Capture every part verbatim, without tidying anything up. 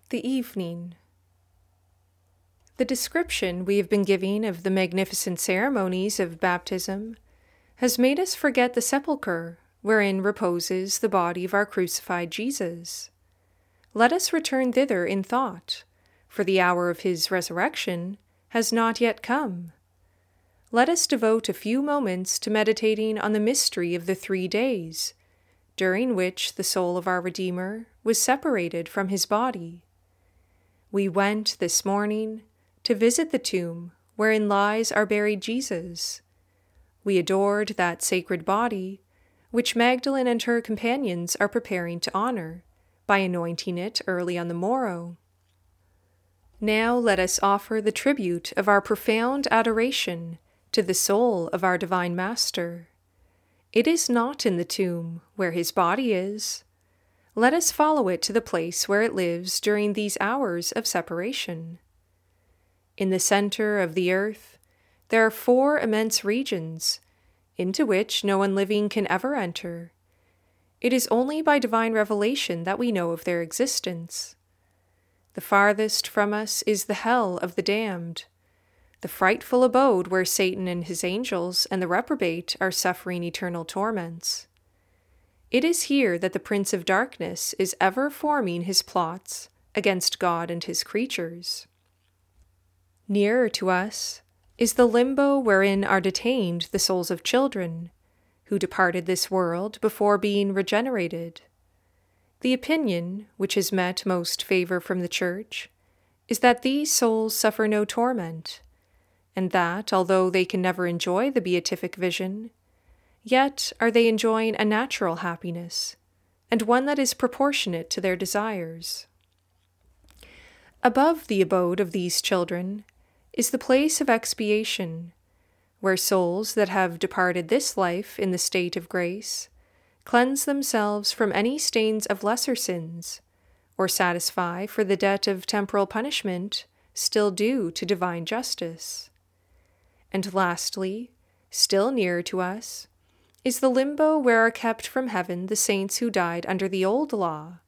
The evening. The description we have been giving of the magnificent ceremonies of baptism has made us forget the sepulchre wherein reposes the body of our crucified Jesus. Let us return thither in thought, for the hour of his resurrection has not yet come. Let us devote a few moments to meditating on the mystery of the three days, during which the soul of our Redeemer was separated from his body. We went this morning to visit the tomb wherein lies our buried Jesus. We adored that sacred body, which Magdalene and her companions are preparing to honor by anointing it early on the morrow. Now let us offer the tribute of our profound adoration to the soul of our divine Master. It is not in the tomb where his body is. Let us follow it to the place where it lives during these hours of separation. In the center of the earth, there are four immense regions, into which no one living can ever enter. It is only by divine revelation that we know of their existence. The farthest from us is the hell of the damned, the frightful abode where Satan and his angels and the reprobate are suffering eternal torments. It is here that the Prince of Darkness is ever forming his plots against God and his creatures. Nearer to us is the limbo wherein are detained the souls of children, who departed this world before being regenerated. The opinion, which has met most favor from the Church, is that these souls suffer no torment, and that, although they can never enjoy the beatific vision, yet are they enjoying a natural happiness, and one that is proportionate to their desires. Above the abode of these children is the place of expiation, where souls that have departed this life in the state of grace cleanse themselves from any stains of lesser sins, or satisfy for the debt of temporal punishment still due to divine justice. And lastly, still nearer to us, is the limbo where are kept from heaven the saints who died under the old law.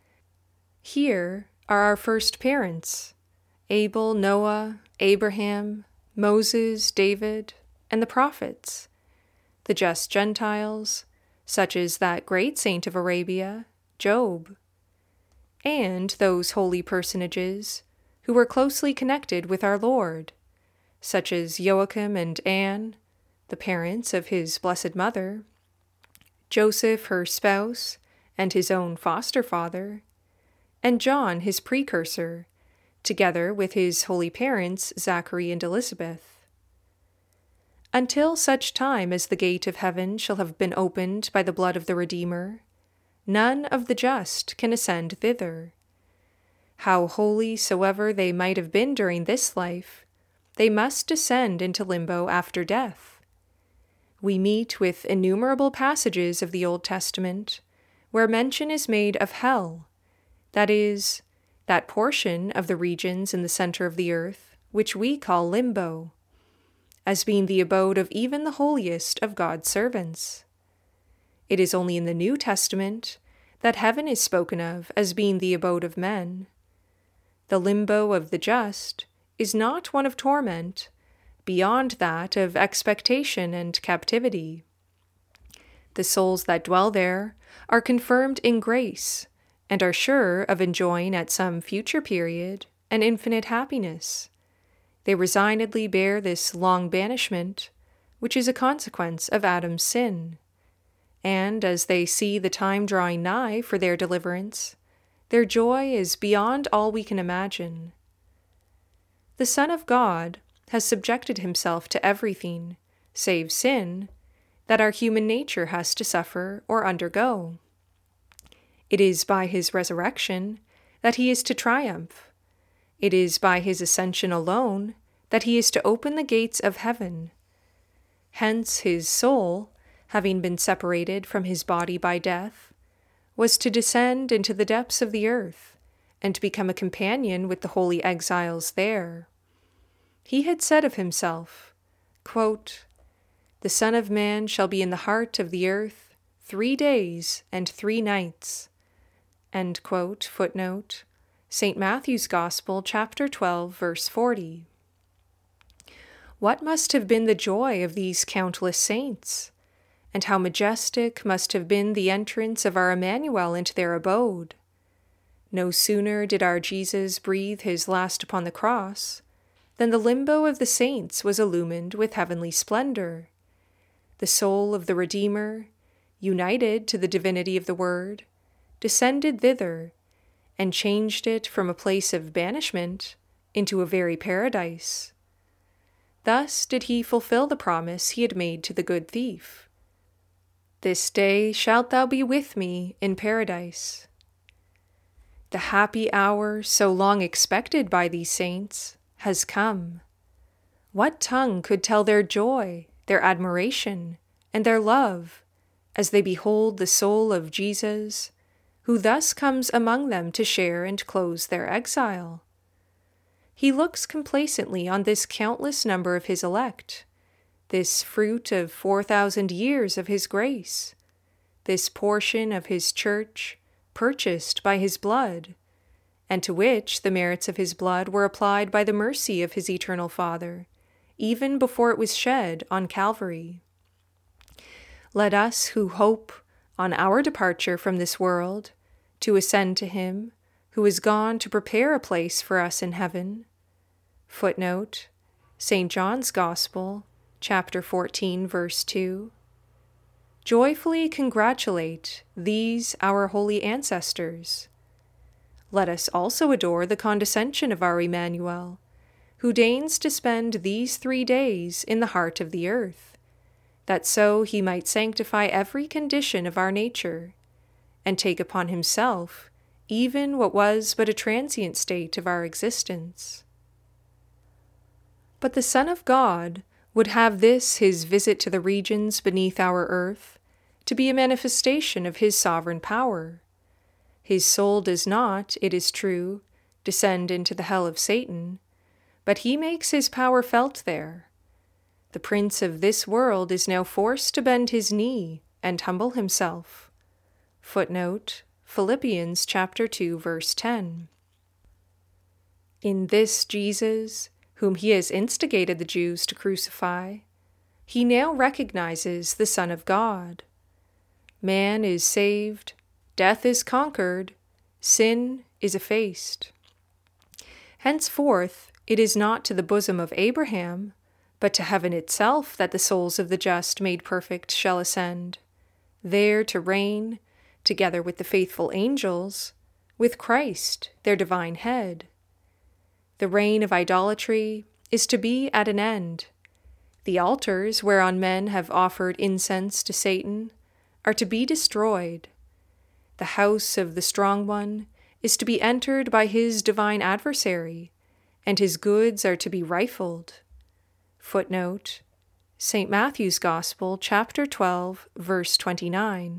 Here are our first parents, Abel, Noah, Abraham, Moses, David, and the prophets, the just Gentiles, such as that great saint of Arabia, Job, and those holy personages who were closely connected with our Lord, such as Joachim and Anne, the parents of his Blessed Mother, Joseph, her spouse, and his own foster father, and John, his precursor, together with his holy parents, Zachary and Elizabeth. Until such time as the gate of heaven shall have been opened by the blood of the Redeemer, none of the just can ascend thither. How holy soever they might have been during this life, they must descend into limbo after death. We meet with innumerable passages of the Old Testament where mention is made of hell, that is, that portion of the regions in the center of the earth which we call limbo, as being the abode of even the holiest of God's servants. It is only in the New Testament that heaven is spoken of as being the abode of men. The limbo of the just is not one of torment, beyond that of expectation and captivity. The souls that dwell there are confirmed in grace, and are sure of enjoying at some future period an infinite happiness. They resignedly bear this long banishment, which is a consequence of Adam's sin. And as they see the time drawing nigh for their deliverance, their joy is beyond all we can imagine. The Son of God has subjected himself to everything, save sin, that our human nature has to suffer or undergo. It is by his resurrection that he is to triumph. It is by his ascension alone that he is to open the gates of heaven. Hence his soul, having been separated from his body by death, was to descend into the depths of the earth and to become a companion with the holy exiles there. He had said of himself, quote, "The Son of Man shall be in the heart of the earth three days and three nights." End quote, footnote, Saint Matthew's Gospel, chapter twelve, verse forty. What must have been the joy of these countless saints? And how majestic must have been the entrance of our Emmanuel into their abode? No sooner did our Jesus breathe his last upon the cross than the limbo of the saints was illumined with heavenly splendor. The soul of the Redeemer, united to the divinity of the Word, descended thither and changed it from a place of banishment into a very paradise. Thus did he fulfill the promise he had made to the good thief. This day shalt thou be with me in paradise. The happy hour so long expected by these saints has come. What tongue could tell their joy, their admiration, and their love as they behold the soul of Jesus, who thus comes among them to share and close their exile? He looks complacently on this countless number of his elect, this fruit of four thousand years of his grace, this portion of his church purchased by his blood, and to which the merits of his blood were applied by the mercy of his eternal Father, even before it was shed on Calvary. Let us who hope, on our departure from this world, to ascend to him, who is gone to prepare a place for us in heaven. Footnote, Saint John's Gospel, chapter fourteen, verse two. Joyfully congratulate these our holy ancestors. Let us also adore the condescension of our Emmanuel, who deigns to spend these three days in the heart of the earth, that so he might sanctify every condition of our nature, and take upon himself even what was but a transient state of our existence. But the Son of God would have this his visit to the regions beneath our earth to be a manifestation of his sovereign power. His soul does not, it is true, descend into the hell of Satan, but he makes his power felt there. The prince of this world is now forced to bend his knee and humble himself. Footnote, Philippians chapter two, verse ten. In this Jesus, whom he has instigated the Jews to crucify, he now recognizes the Son of God. Man is saved, death is conquered, sin is effaced. Henceforth, it is not to the bosom of Abraham, but to heaven itself that the souls of the just made perfect shall ascend, there to reign, together with the faithful angels, with Christ, their divine head. The reign of idolatry is to be at an end. The altars whereon men have offered incense to Satan are to be destroyed. The house of the strong one is to be entered by his divine adversary, and his goods are to be rifled. Footnote, Saint Matthew's Gospel, chapter twelve, verse twenty-nine.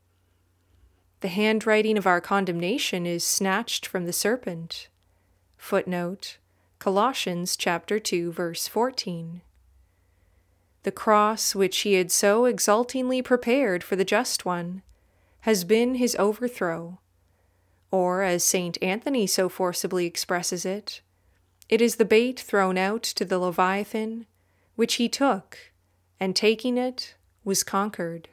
The handwriting of our condemnation is snatched from the serpent. Footnote, Colossians chapter two, verse fourteen. The cross which he had so exultingly prepared for the just one has been his overthrow, or, as Saint Anthony so forcibly expresses it, it is the bait thrown out to the Leviathan, which he took, and taking it, was conquered.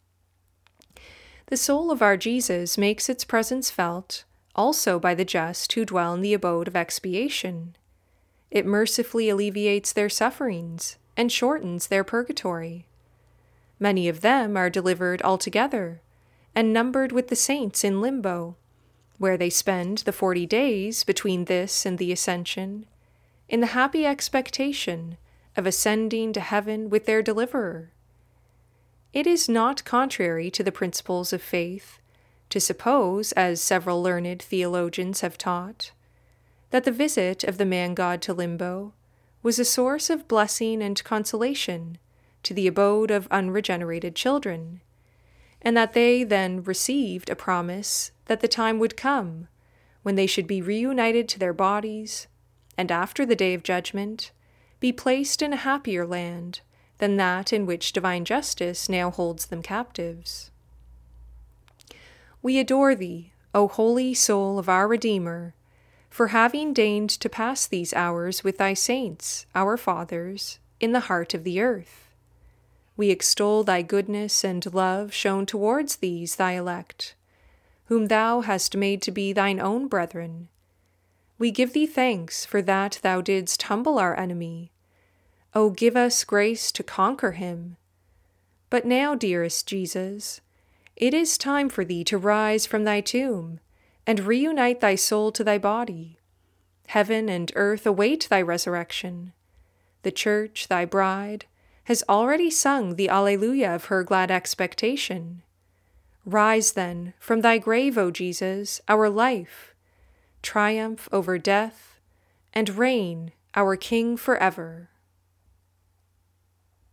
The soul of our Jesus makes its presence felt also by the just who dwell in the abode of expiation. It mercifully alleviates their sufferings and shortens their purgatory. Many of them are delivered altogether and numbered with the saints in limbo, where they spend the forty days between this and the ascension in the happy expectation of ascending to heaven with their deliverer. It is not contrary to the principles of faith to suppose, as several learned theologians have taught, that the visit of the man-God to limbo was a source of blessing and consolation to the abode of unregenerated children, and that they then received a promise that the time would come when they should be reunited to their bodies, and after the day of judgment, be placed in a happier land than that in which divine justice now holds them captives. We adore thee, O holy soul of our Redeemer, for having deigned to pass these hours with thy saints, our fathers, in the heart of the earth. We extol thy goodness and love shown towards these thy elect, whom thou hast made to be thine own brethren. We give thee thanks for that thou didst humble our enemy. O give us grace to conquer him. But now, dearest Jesus, it is time for thee to rise from thy tomb and reunite thy soul to thy body. Heaven and earth await thy resurrection. The Church, thy bride, has already sung the Alleluia of her glad expectation. Rise then from thy grave, O Jesus, our life, triumph over death, and reign, our King forever.